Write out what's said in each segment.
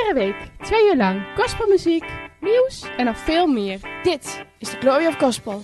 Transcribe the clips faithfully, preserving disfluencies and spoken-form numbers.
Iedere week, twee uur lang, gospelmuziek, nieuws en nog veel meer. Dit is de Glory of Gospel.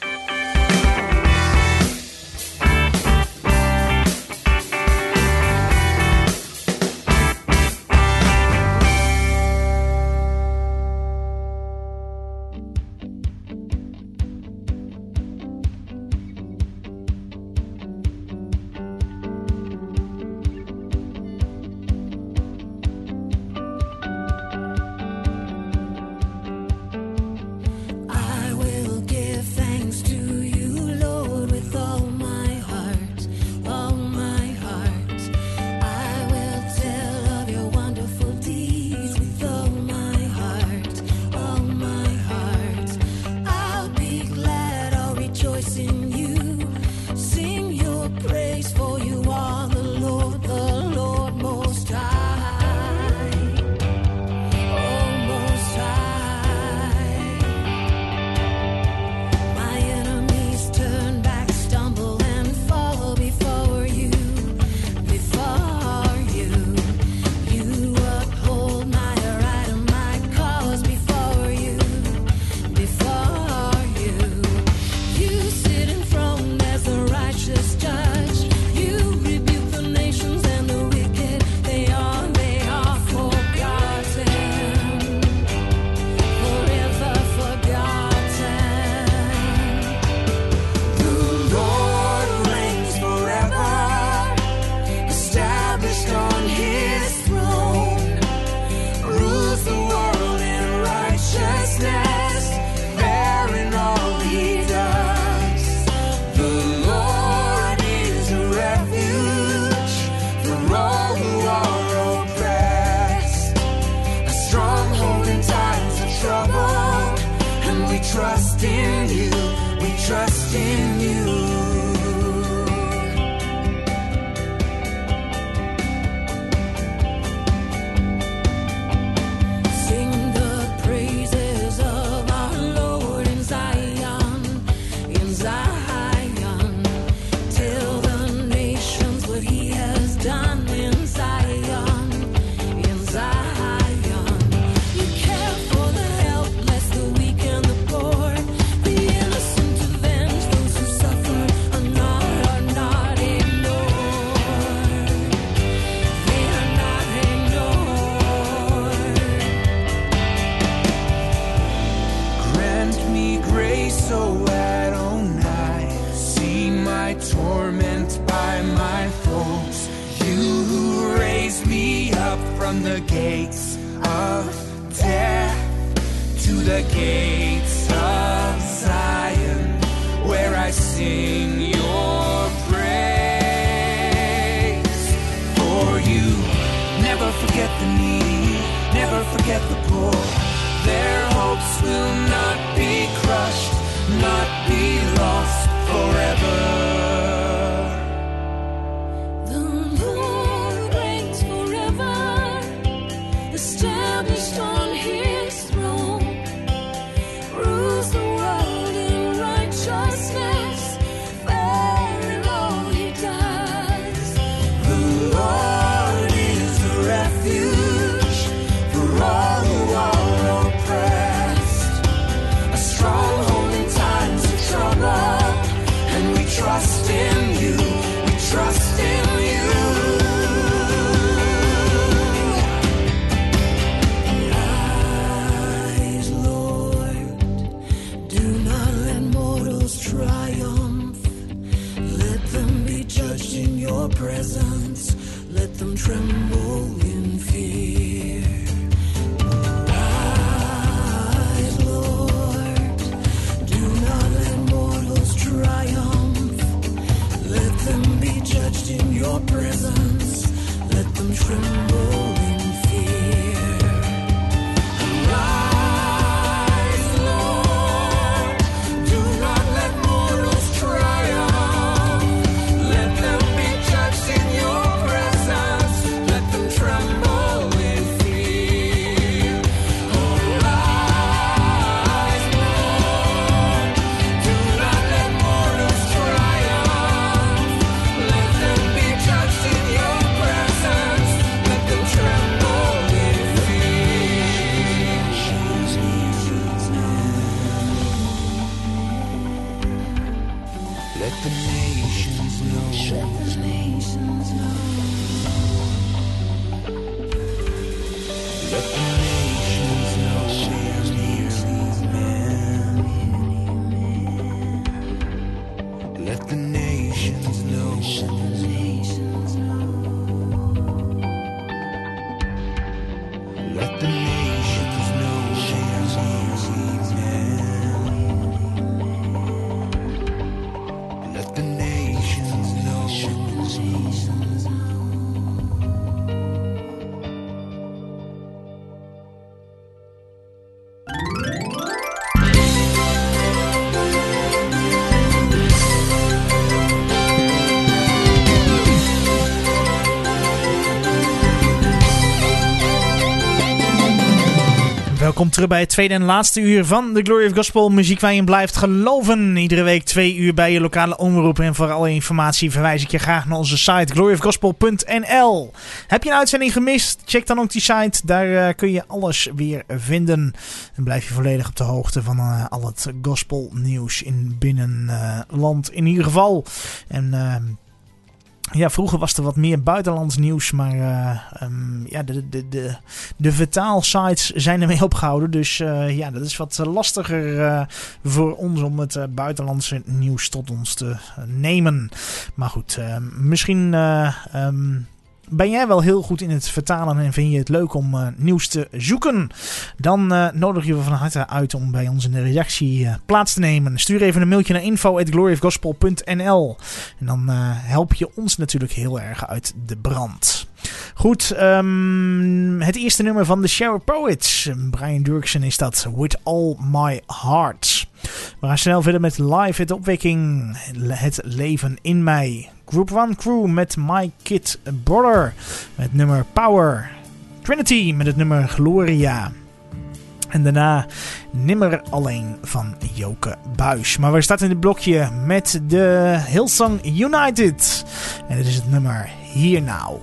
trust in you, we trust in you. From the gates of death to the gates of Zion, where I sing your praise. For you never forget the needy, never forget the poor. Their hopes will not be crushed, not be lost forever. Established on his throne, rules the world in righteousness, fair in all he does. The Lord is a refuge for all who are oppressed, a stronghold in times of trouble, and we trust in you, we trust in you. In your presence, let them tremble in fear. Rise, Lord, do not let mortals triumph. Let them be judged in your presence, let them tremble in fear. Rise, Lord, do not let mortals triumph. Tremble Welkom terug bij het tweede en laatste uur van de Glory of Gospel. Muziek waar je in blijft geloven. Iedere week twee uur bij je lokale omroep. En voor alle informatie verwijs ik je graag naar onze site glory of gospel punt n l. Heb je een uitzending gemist? Check dan ook die site. Daar uh, kun je alles weer vinden. En blijf je volledig op de hoogte van uh, al het gospel nieuws in binnenland uh, in ieder geval. En... Uh, Ja, vroeger was er wat meer buitenlands nieuws, maar uh, um, ja, de, de, de, de vertaalsites zijn ermee opgehouden. Dus uh, ja, dat is wat lastiger uh, voor ons om het uh, buitenlandse nieuws tot ons te uh, nemen. Maar goed, uh, misschien... Uh, um, Ben jij wel heel goed in het vertalen en vind je het leuk om uh, nieuws te zoeken? Dan uh, nodig je we van harte uit om bij ons in de redactie uh, plaats te nemen. Stuur even een mailtje naar info at glory of gospel punt n l. En dan uh, help je ons natuurlijk heel erg uit de brand. Goed, um, het eerste nummer van The Shower Poets. Brian Durksen is dat, With All My Heart. We gaan snel verder met Live at Opwekking, Het Leven in Mij. Group One Crew met My Kid Brother met nummer Power. Trinity met het nummer Gloria. En daarna Nimmer Alleen van Joke Buis. Maar we starten in het blokje met de Hillsong United. En dit is het nummer Here Now.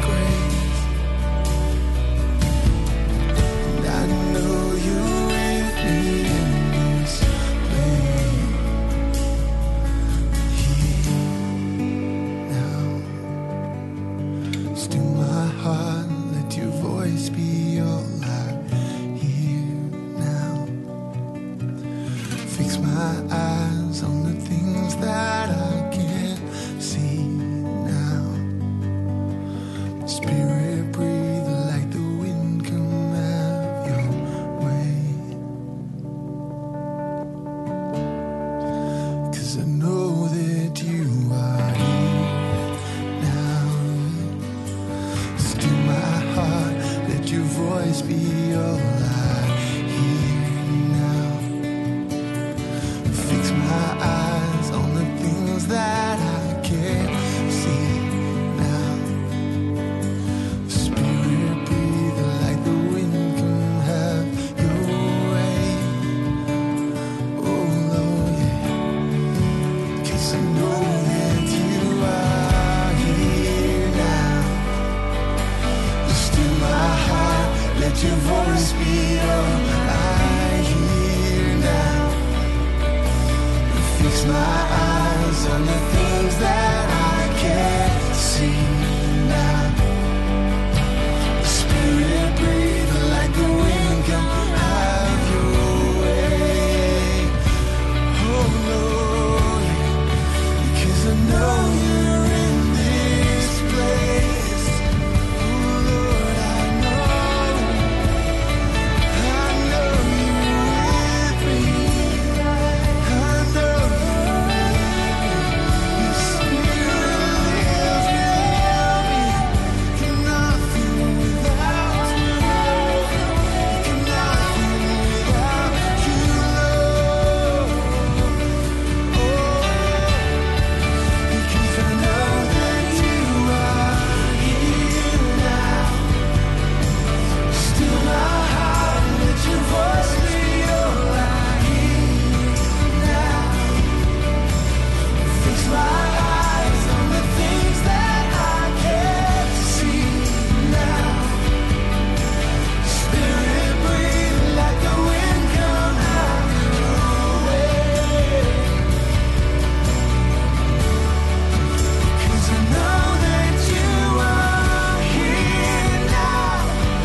I know you with be all I hear now. Fix my eyes on the things that I can't see now. Spirit breathe like the wind, come have your way. Oh Lord, yeah. 'Cause I know that you are here now. Still my heart, let your voice be all I hear now. Fix my eyes on the things that I can't see now. Spirit breathe like the wind, come have your way. Oh Lord, because I know you're in this place. Oh Lord, I know, I know you're with me. I know your spirit lives within me. Cannot do without you, cannot do without you, Lord. Oh, because I know that you are here now. Still my heart, let your voice be all I hear now. Fix my eyes on the things that I can't see now. Spirit breathe like the wind, come have your way. 'Cause I know that you are here now.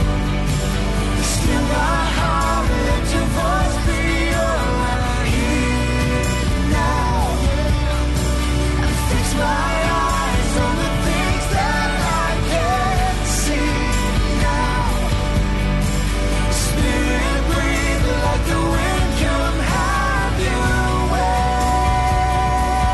Still my heart, let your voice be all I hear now. And fix my eyes on the things that I can't see now. Spirit breathe like the wind, come have your way.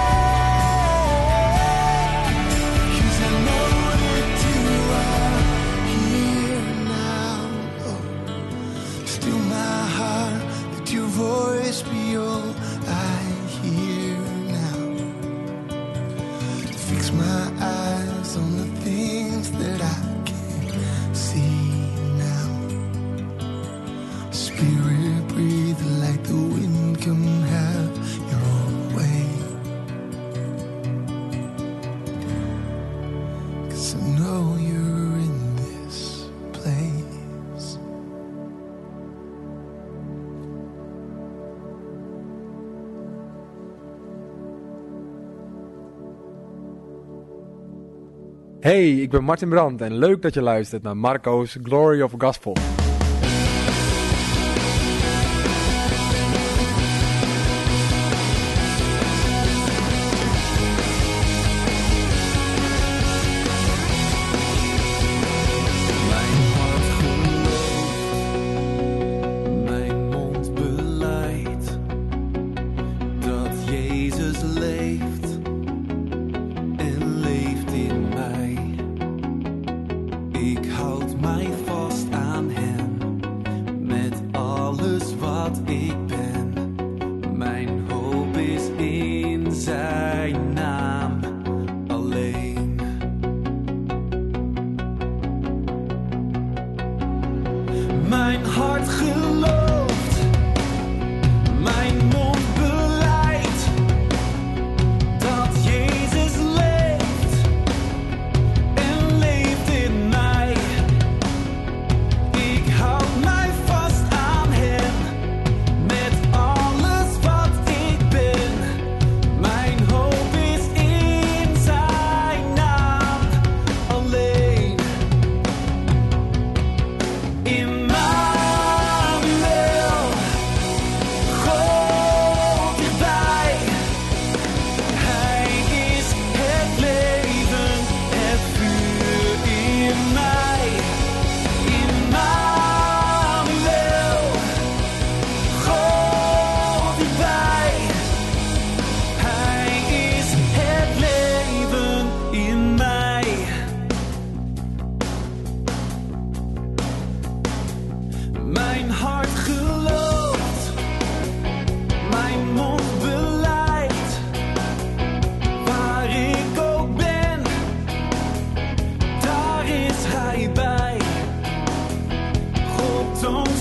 'Cause I know that you are here now. Oh. Still my heart, let your voice be all I hear now. Fix my eyes on the things that I can't see now. Spirit breathe like the wind, come have your way. 'Cause I know you're in this place. Hey, ik ben Martin Brandt en leuk dat je luistert naar Marco's Glory of Gospel. Mijn hart gelooft, mijn mond belijdt dat Jezus leeft en leeft in mij. Ik houd mij vast aan hem met alles wat ik ben. Mijn hoop is in zijn naam alleen. Mijn hart gelooft, mijn mond belijdt dat Jezus leeft en leeft in mij. Ik houd mij vast aan hem met alles wat ik ben. Mijn hoop is in zijn naam alleen. Immanuel.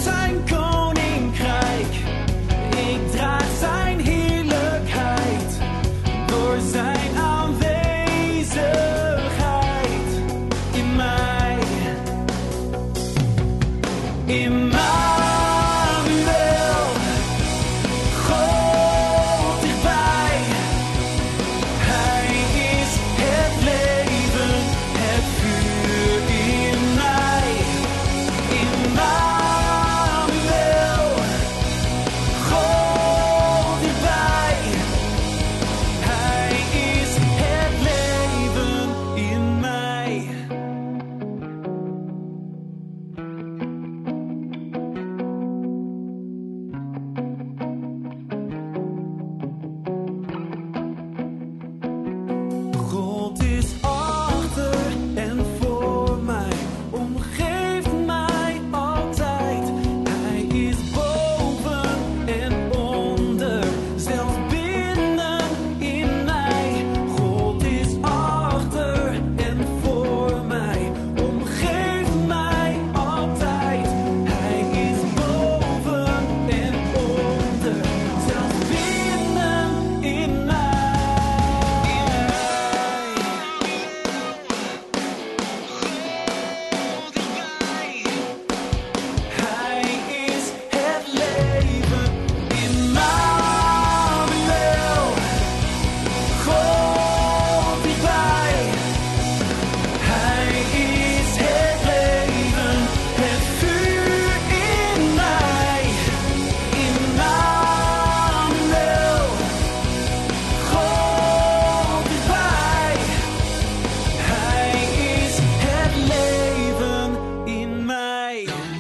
zijn koninkrijk. Ik draag zijn heerlijkheid door zijn aanwezigheid in mij. Immanuel, God dichtbij. Hij is het leven, het vuur in mij. Immanuel, God dichtbij. Hij is het leven in mij. God is achter en voor mij, omgeeft mij altijd. Hij is boven en onder, zelfs binnen in mij. God is achter en voor mij, omgeeft mij altijd. Hij is boven en onder, zelfs binnen in mij. Hij is het leven, Immanuel, God dichtbij. Hij is het leven, het vuur in mij. Immanuel, God dichtbij. Hij is het leven in mij.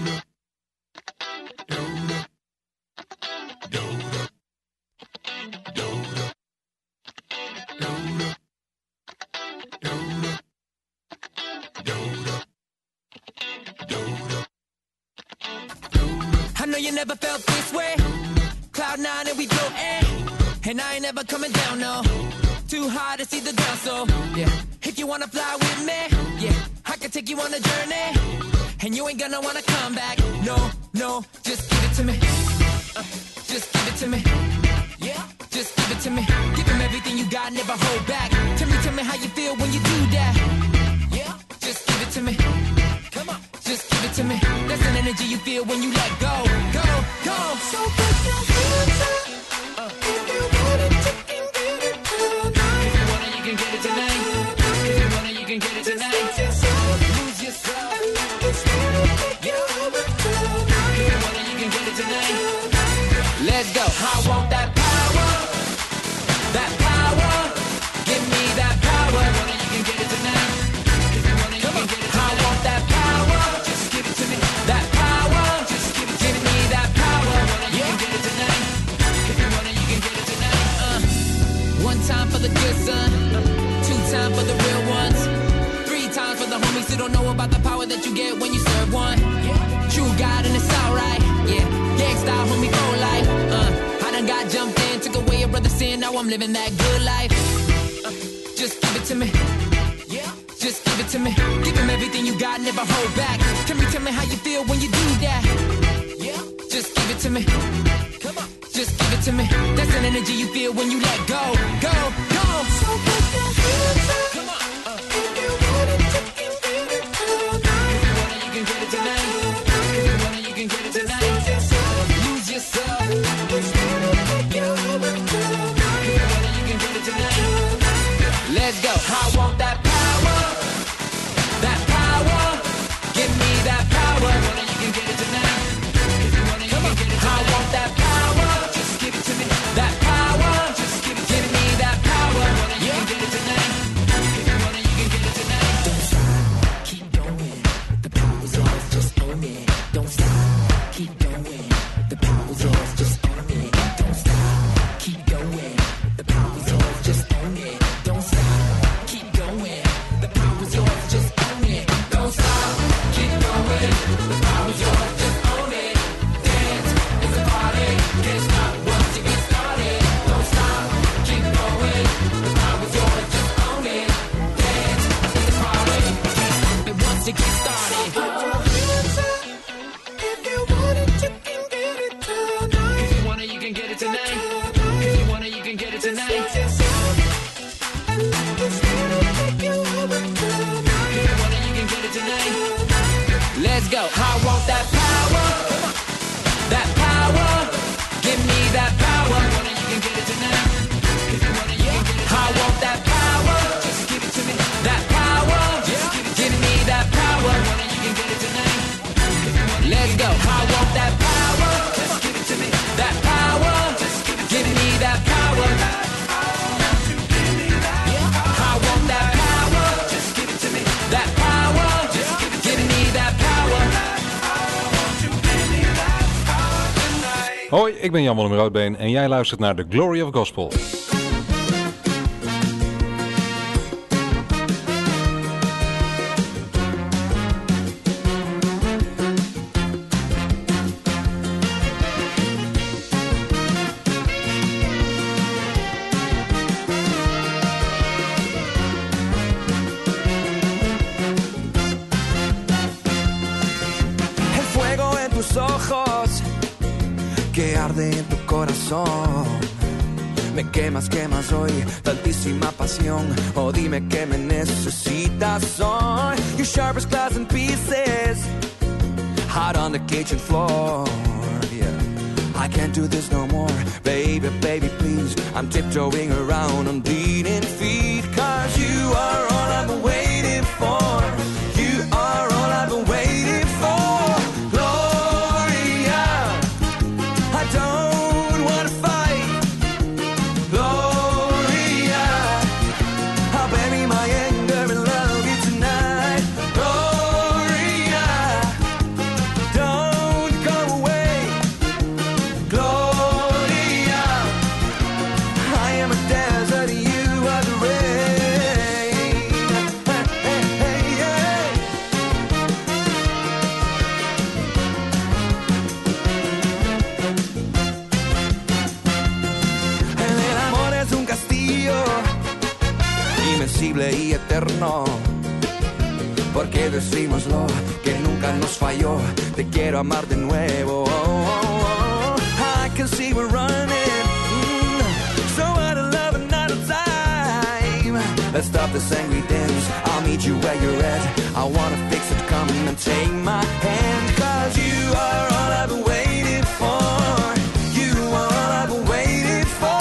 I know you never felt this way. Cloud nine and we floating, and I ain't never coming down, no. Too high to see the ground, so yeah. If you wanna fly with me, yeah, I can take you on a journey, and you ain't gonna wanna come back. No, no, just give it to me. Uh, just give it to me. Yeah, just give it to me. Give him everything you got, never hold back. Tell me, tell me how you feel when you do that. Yeah, just give it to me. Come on, just give it to me. That's an energy you feel when you let go. Go, go. So put your hands up. Uh. If you want it, you can get it tonight. If you want it, you can get it tonight. If you want it, you can get it tonight. Lose yourself. Lose yourself. And let the spirit take you over tonight. If you want it, you can get it tonight. Let's go. I want that power. That power. Give me that power. If you want it, you can get it tonight. If you want it, you can get it tonight. I want that power. Just give it to me. That power. Just give it. Give me that power. If you want it, you can get it tonight. If you want it, you can get it tonight. Uh. One time for the good son. Two time for the real ones. Three times for the homies who don't know about the power that you get when you serve one. True God and it's alright. Yeah. Gang style, homie, go life. Uh. I done got jumped in, took away a brother's sin. Now I'm living that good life. Uh. Just give it to me. Yeah. Just give it to me. Give him everything you got, never hold back. Tell me, tell me how you feel when you do that. Yeah. Just give it to me. Come on. Just give it to me. That's an energy you feel when you let go. Go, go. So put your hands up. Come on. Uh. If you want it, you can get it tonight. If you want it, you can get it tonight. If you want it, you can get it tonight. Lose yourself. Lose yourself. And let the spirit take you over tonight. If you want it, you can get it tonight. Let's go. I want that power. That power. Give me that power. If you want it, you can get it tonight. If you want it, you can get it tonight. I want that power. Just give it to me. That power. Just give it. Give me that power. Hoi, ik ben Jan-Willem Roodbeen en jij luistert naar The Glory of Gospel. Que arde en tu corazón. Me quemas, quemas hoy, tantísima pasión. Oh, dime que me necesitas hoy. You're sharp as glass in pieces, hot on the kitchen floor. Yeah, I can't do this no more. Baby, baby, please. I'm tiptoeing around on bleeding feet. Cause you are all I've been waiting for. You are all I've been waiting for. Don't wanna fight, Gloria. I'll bury my anger and love you tonight, Gloria. Don't go away, Gloria. I am a desert, you are the rain. Hey, hey, hey, hey. Invencible y eterno, porque decímoslo que nunca nos falló. Te quiero amar de nuevo. Oh, oh, oh. I can see we're running, mm, so out of love and out of time. Let's stop this angry dance. I'll meet you where you're at. I wanna fix it, come and take my hand. Cause you are all I've been waiting for. You are all I've been waiting for.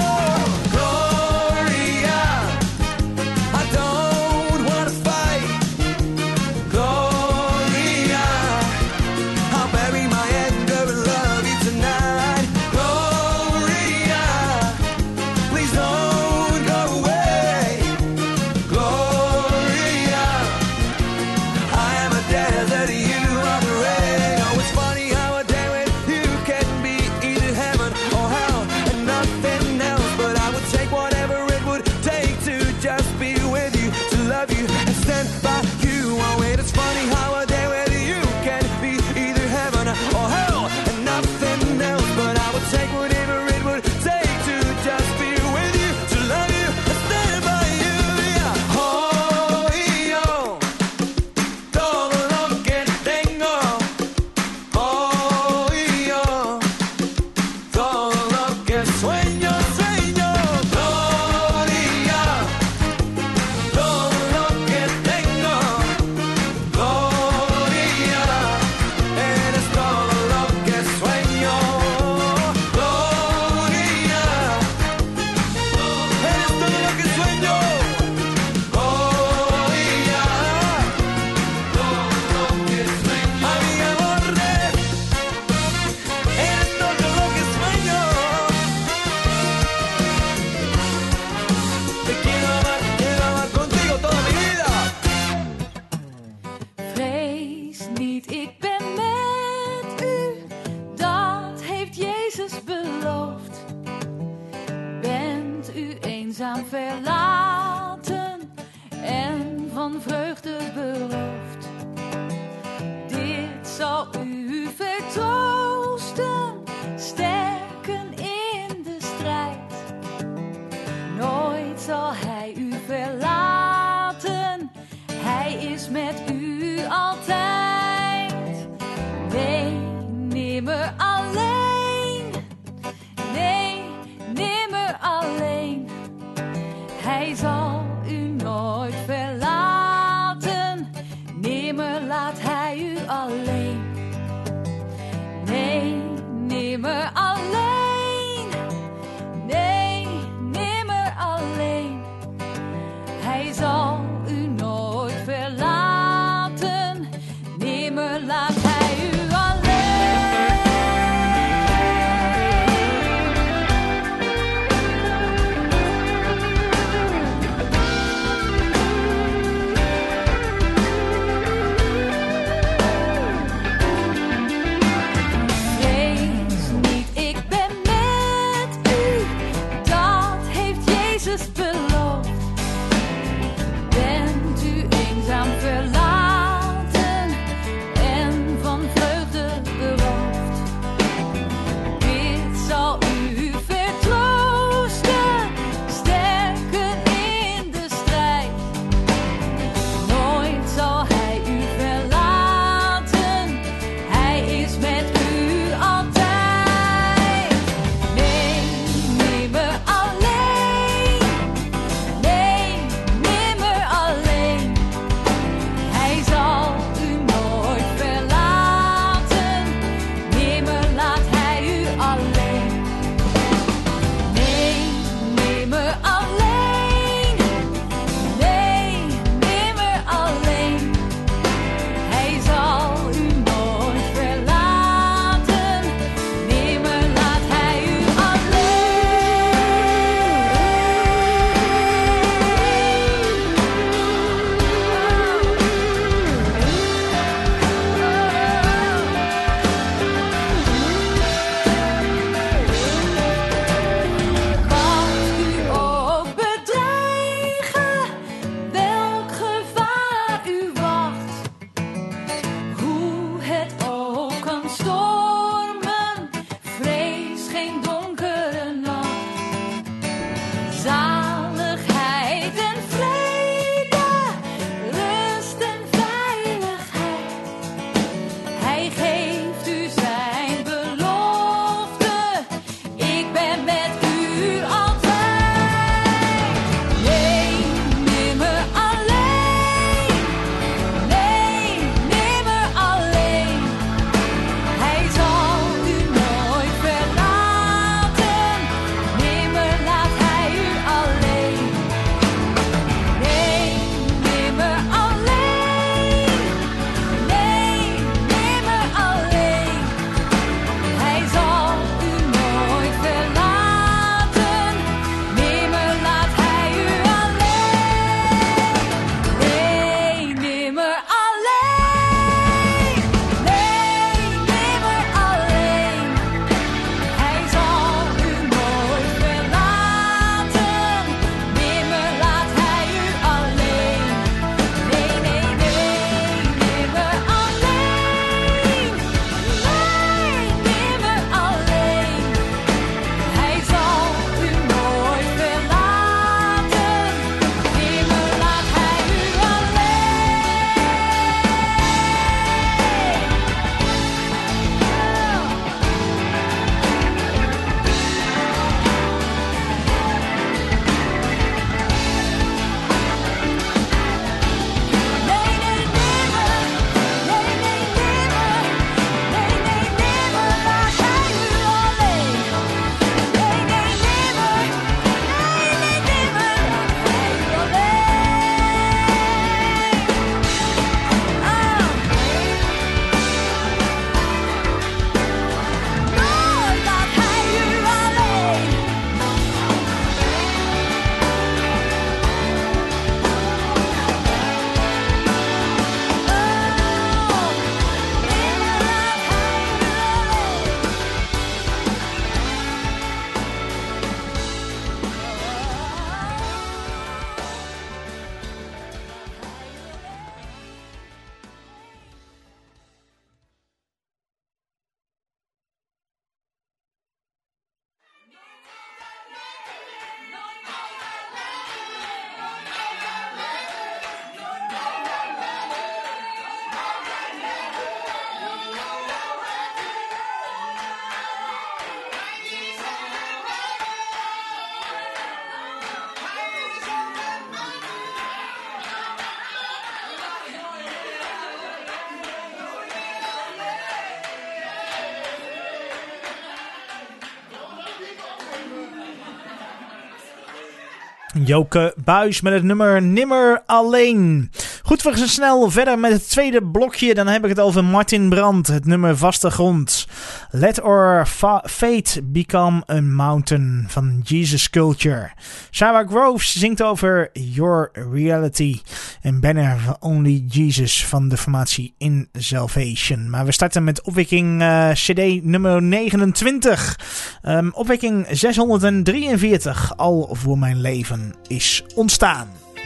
Joke Buis met het nummer Nimmer Alleen. Goed, we gaan snel verder met het tweede blokje. Dan heb ik het over Martin Brandt, het nummer Vaste Grond. Let Our fa- Fate Become a Mountain van Jesus Culture. Sarah Groves zingt over Your Reality. En Banner van Only Jesus van de formatie In Salvation. Maar we starten met opwekking uh, C D nummer negenentwintig. Um, opwekking zeshonderddrieënveertig. Al voor mijn leven is ontstaan.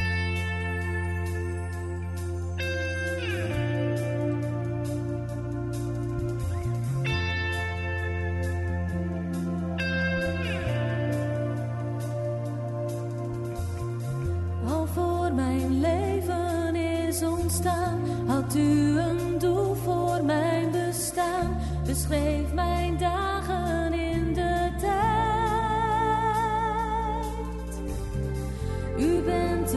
Al voor mijn leven is ontstaan, had u een doel voor mijn bestaan, beschreef mijn dagen in de tijd. U bent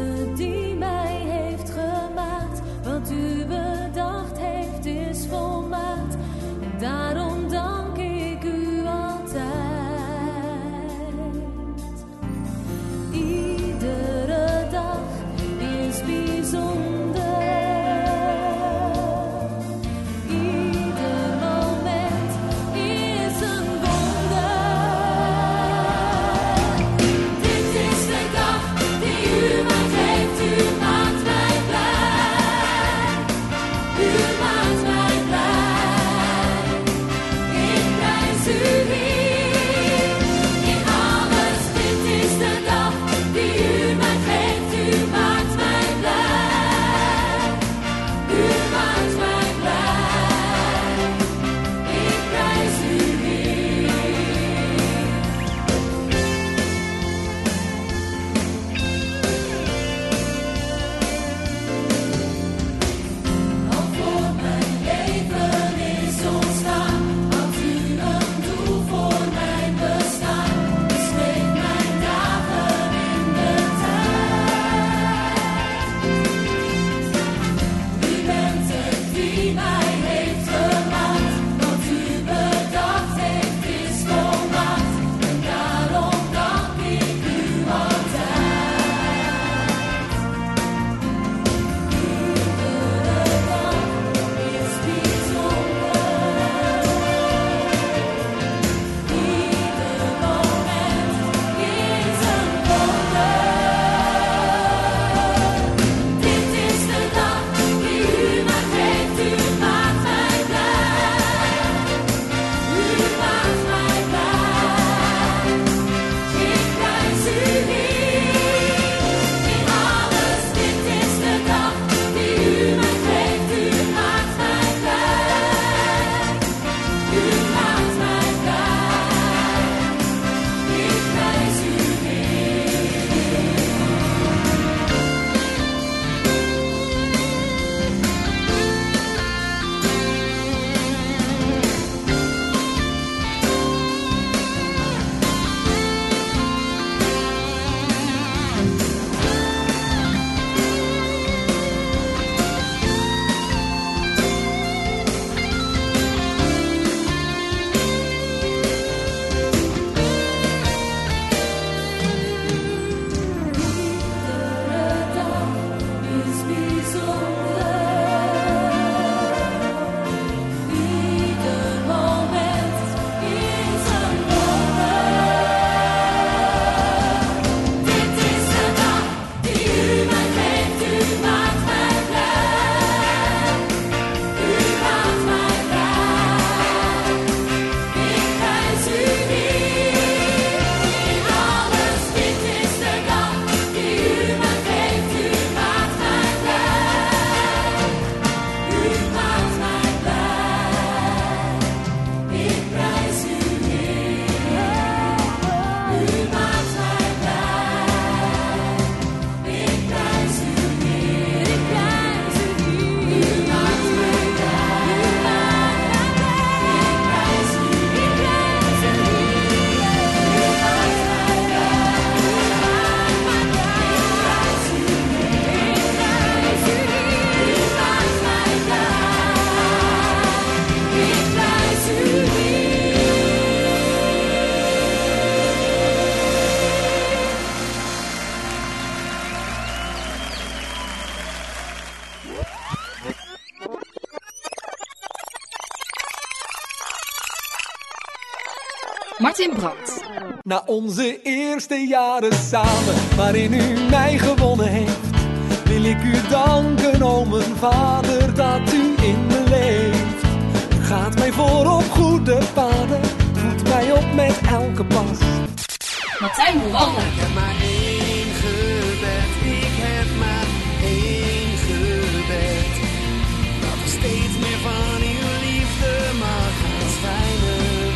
Martin Brandt. Na onze eerste jaren samen, waarin u mij gewonnen heeft, wil ik u danken, o mijn vader, dat u in me leeft. U gaat mij voor op goede paden, voedt mij op met elke pas. Martijn Hollander. Ik heb maar één gebed, ik heb maar één gebed. Dat er steeds meer van uw liefde mag gaan schijnen.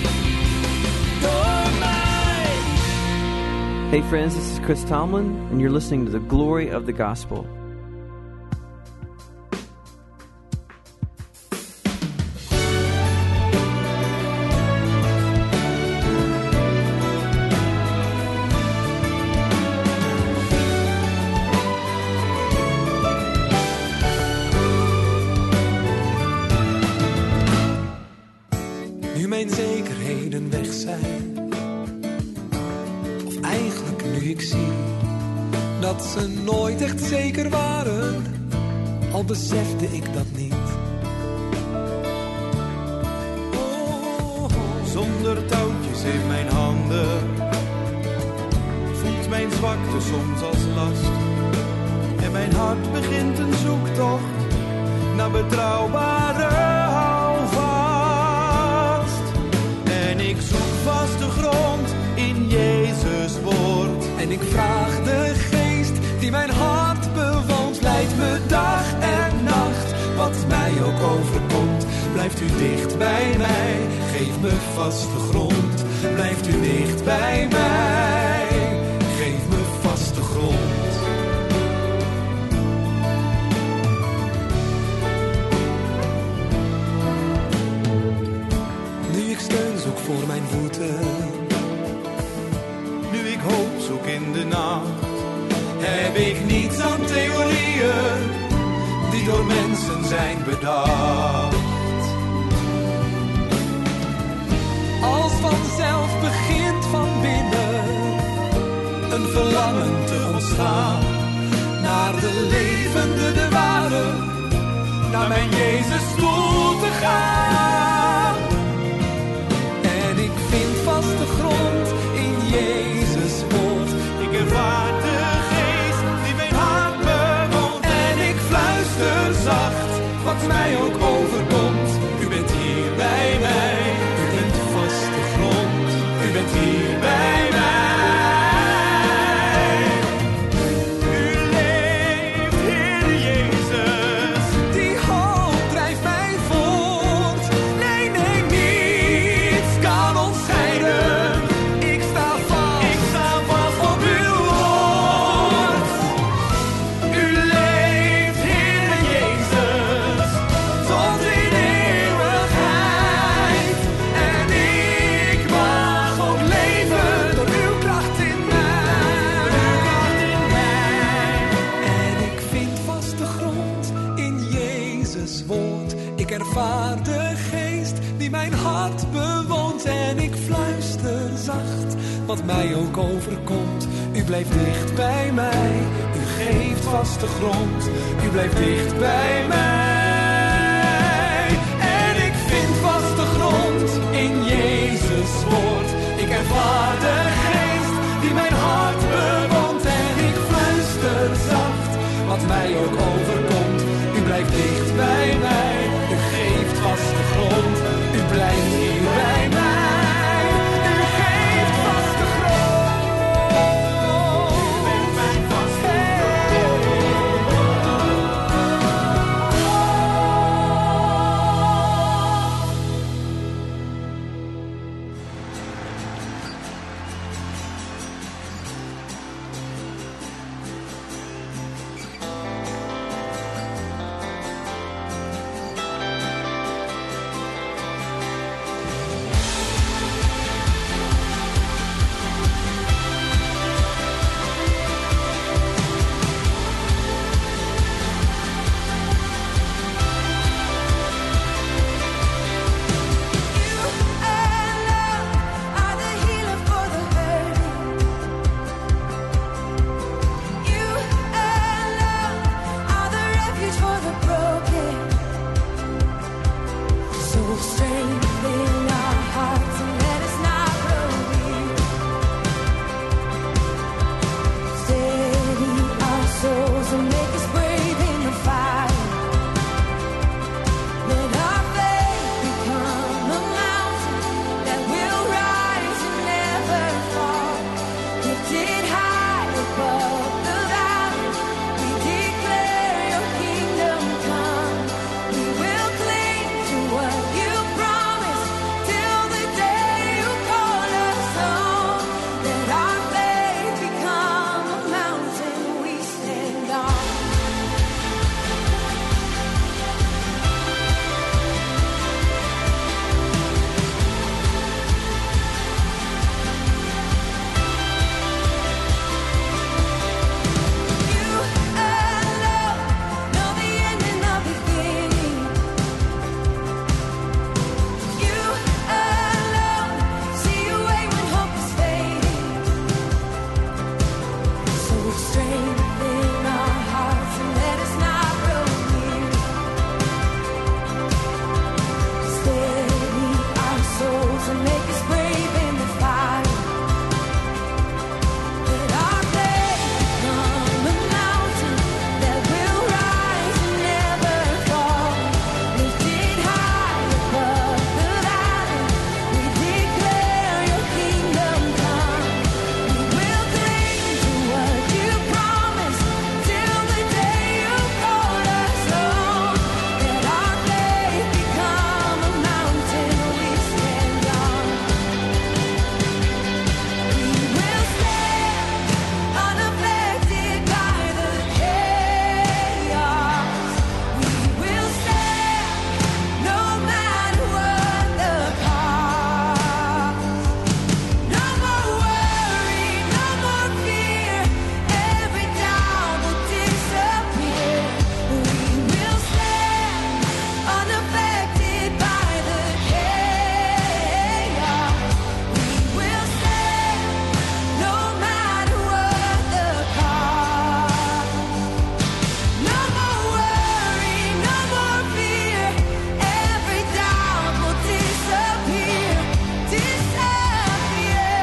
Door mij. Hey friends, this is Chris Tomlin, and you're listening to The Glory of the Gospel. Nu mijn zekerheden weg zijn, of eigenlijk nu ik zie dat ze nooit echt zeker waren, al besefte ik dat niet. Oh, zonder touwtjes in mijn handen voelt mijn zwakte soms als last. En mijn hart begint een zoektocht naar betrouwbare houvast. En ik zoek vaste grond in Jezus woord. En ik vraag de geest die mijn hart bewoont, leidt me dag en nacht. Wat mij ook overkomt, blijft u dicht bij mij. Geef me vaste grond, blijft u dicht bij mij. Geef me vaste grond. Nu ik steun zoek voor mijn voeten, nu ik hoop zoek in de nacht, heb ik niets aan theorieën die door mensen zijn bedacht. Als vanzelf begint van binnen een verlangen te ontstaan naar de levende, de ware, naar mijn Jezus toe te gaan. En ik vind vaste grond in Jezus woord. ik ervaar de geest die mijn hart bewoont. En ik fluister zacht, wat mij ook overkomt. U bent hier bij mij, u bent vaste grond. U bent hier bij mij. U leeft, Heer Jezus. Die hoop drijft mij voort. Nee, nee, niets kan ons scheiden. Ik sta vast, Ik sta vast op uw woord. U leeft, Heer Jezus, tot in eeuwigheid. En ik mag ook leven door uw kracht in mij. En ik vind vaste grond in Jezus woord. Ik ervaar de geest die mijn hart bewoont. En ik fluister zacht, wat mij ook overkomt. U blijft dicht bij mij, u geeft vaste grond. U blijft dicht bij mij. En ik vind vaste grond in Jezus woord. Ik ervaar de geest die mijn hart bewoont. En ik fluister zacht, wat mij ook overkomt. U blijft dicht bij mij, u geeft vaste grond. U blijft hier bij mij, u geeft vaste grond. U bent mijn vaste grond. is brave in the fire. Let our faith become a mountain that will rise and never fall. Lifted high above the valley, we declare your kingdom come. We will cling to what you promised till the day you call us home. Let our faith become a mountain we stand on. We will stand unaffected by the chaos. We will stand no matter what the cost. No more worry, no more fear. Every doubt will disappear. We will stand unaffected by the chaos. We will stand no matter what the cost. No more worry, no more fear. Every doubt will disappear, disappear.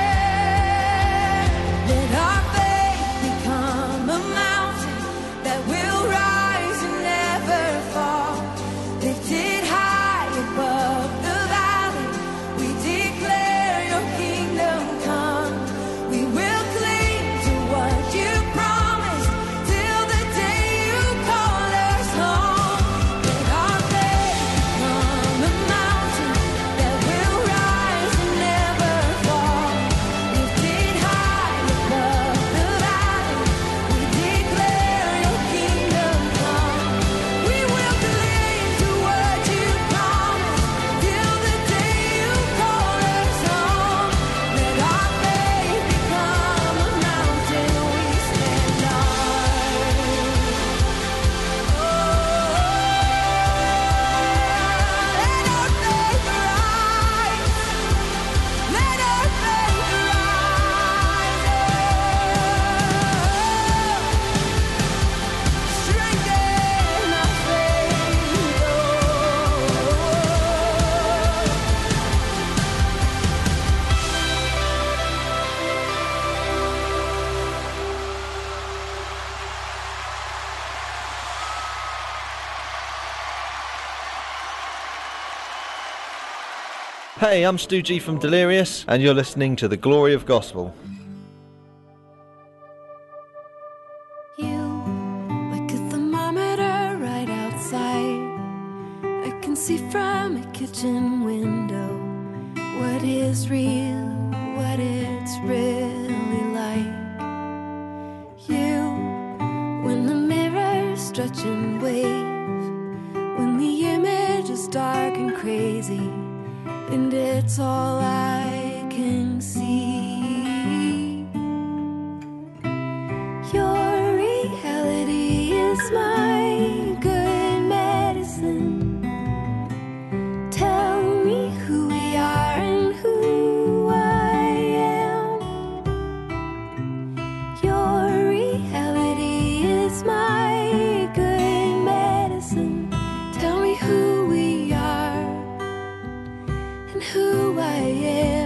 Let our faith become a mountain that will rise and never fall. Lifted high above the valley, we declare your kingdom come. We will cling to what you promised till the day you call us home. Let our faith become a mountain that will rise and never fall. Lifted high above the valley, we declare your kingdom come. We will cling to what you promised till the day you call us home. Let our faith become a mountain we stand on. Oh, let our faith rise. Let our faith rise. Strengthen our faith, Hey, I'm Stu G from Delirious, and you're listening to The Glory of Gospel. You, like a thermometer right outside. I can see from a kitchen window what is real, what it's really like. You, when the mirror stretch and wave, when the image is dark and crazy, and it's all I can see. Your reality is my good medicine. Tell me who we are and who I am. Your reality is my good medicine. Tell me who we are and who I am.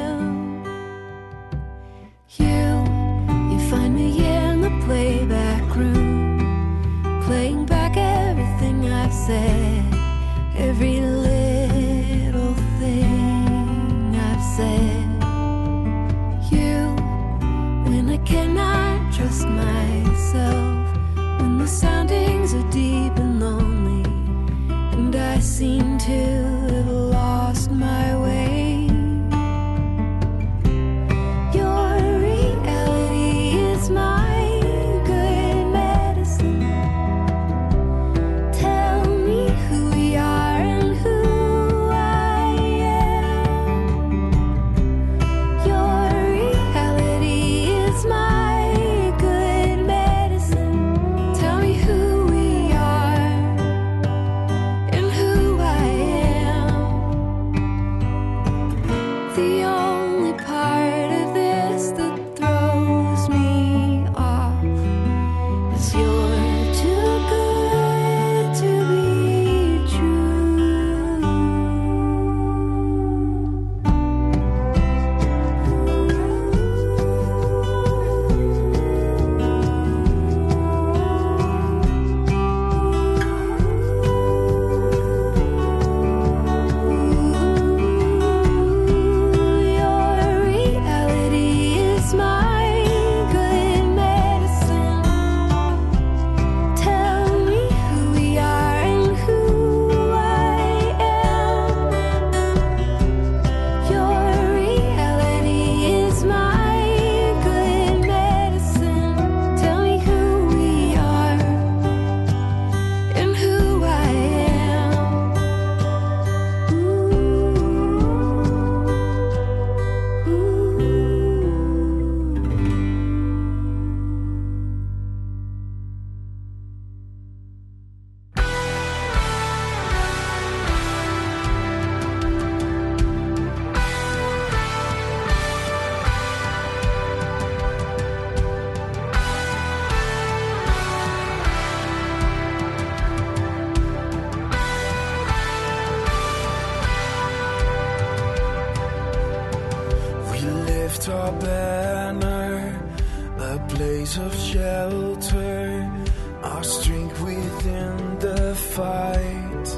lift our banner, a place of shelter, our strength within the fight.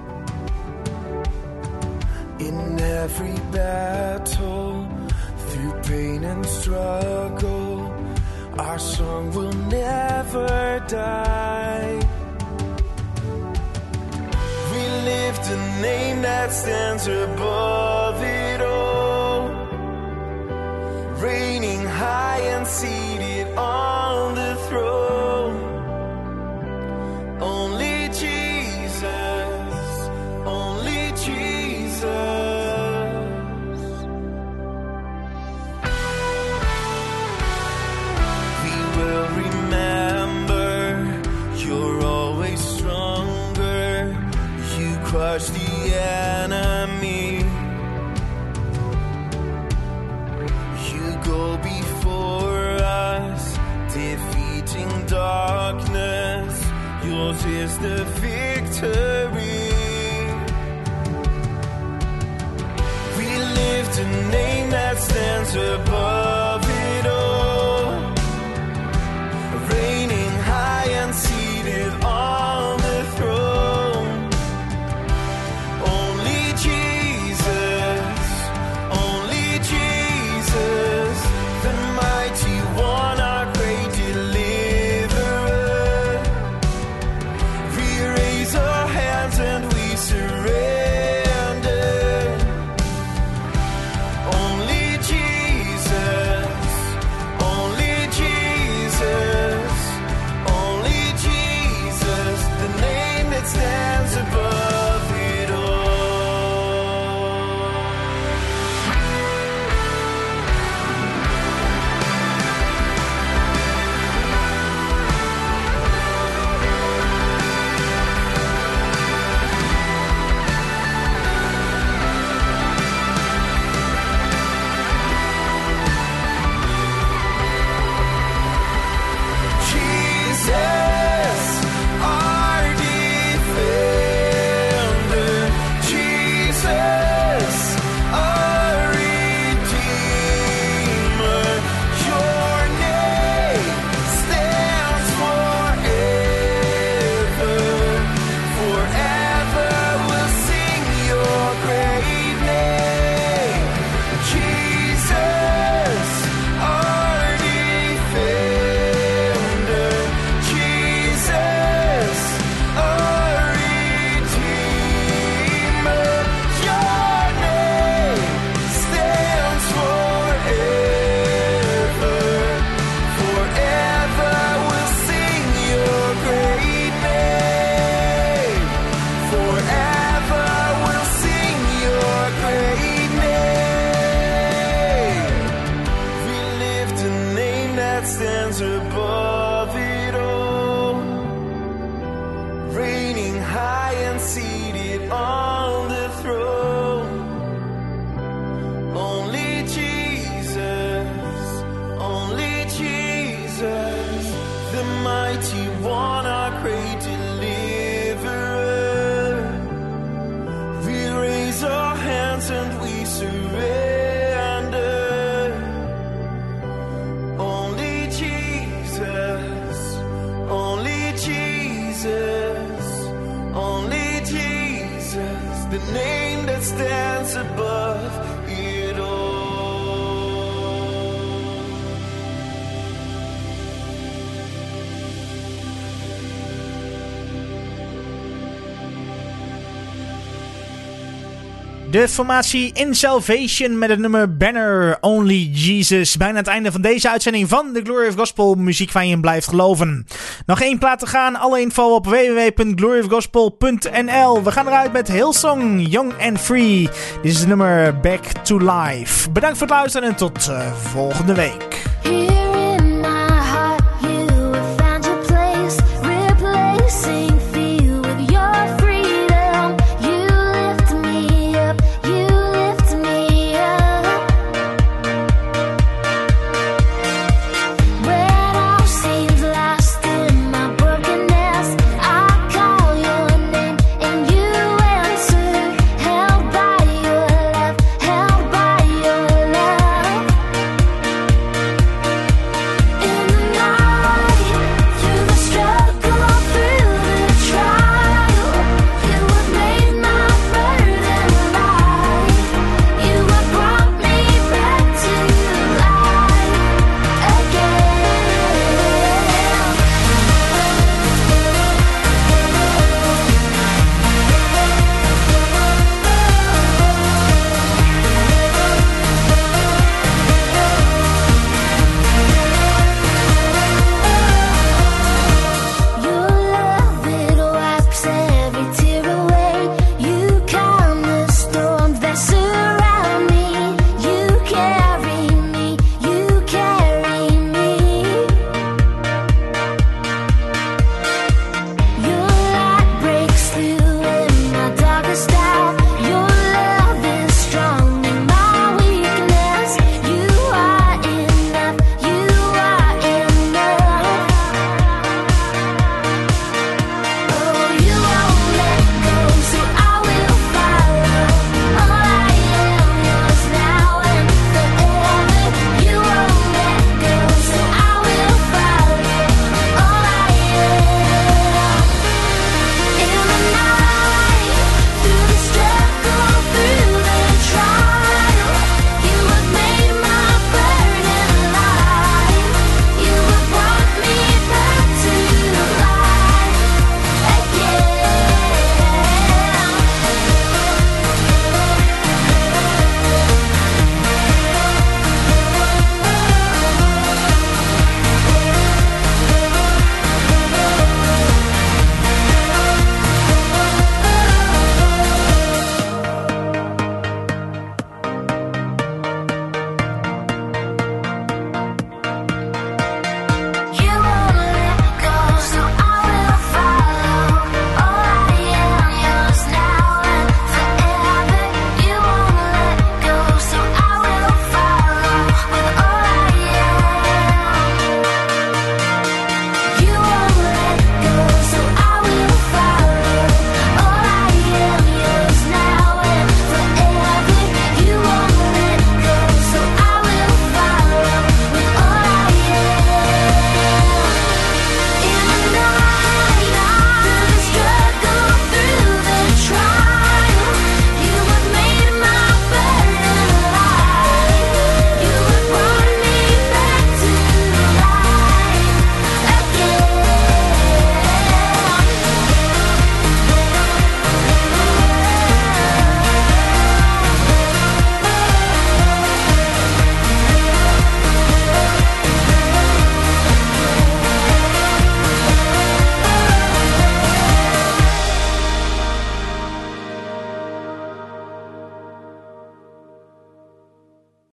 In every battle, through pain and struggle, our song will never die. We lift a name that stands above it all, reigning high and seated on the throne. Only Jesus, only Jesus. We will remember you're always stronger. You crush the enemy. You go before us, defeating darkness. Yours is the victory. We lift a name that stands above it all, reigning high and seated on the throne. Only Jesus, only Jesus, the mighty one, our great deliverer. We raise our hands and we surrender. Only Jesus, only Jesus, only Jesus, the name that stands above it all. Jesus, our defender. Jesus, our redeemer. Your name stands forever. Forever we'll sing your great name. Jesus, our defender. Jesus, our redeemer. Your name stands forever. Forever we'll sing your great name. Forever we'll sing your great name. We lift a name that stands above it all, reigning high and seated on the throne. Only Jesus, only Jesus, the mighty one, our great deliverer. We raise our hands and we surrender. Only Jesus, only Jesus, only Jesus, the name that stands above it all. De formatie In Salvation met het nummer Banner Only Jesus. Bijna het einde van deze uitzending van de Glory of Gospel, muziek waar je in blijft geloven. Nog één plaat te gaan, alle info op w w w punt glory of gospel punt n l. We gaan eruit met Hillsong, Young and Free. Dit is het nummer Back to Life. Bedankt voor het luisteren en tot uh, volgende week.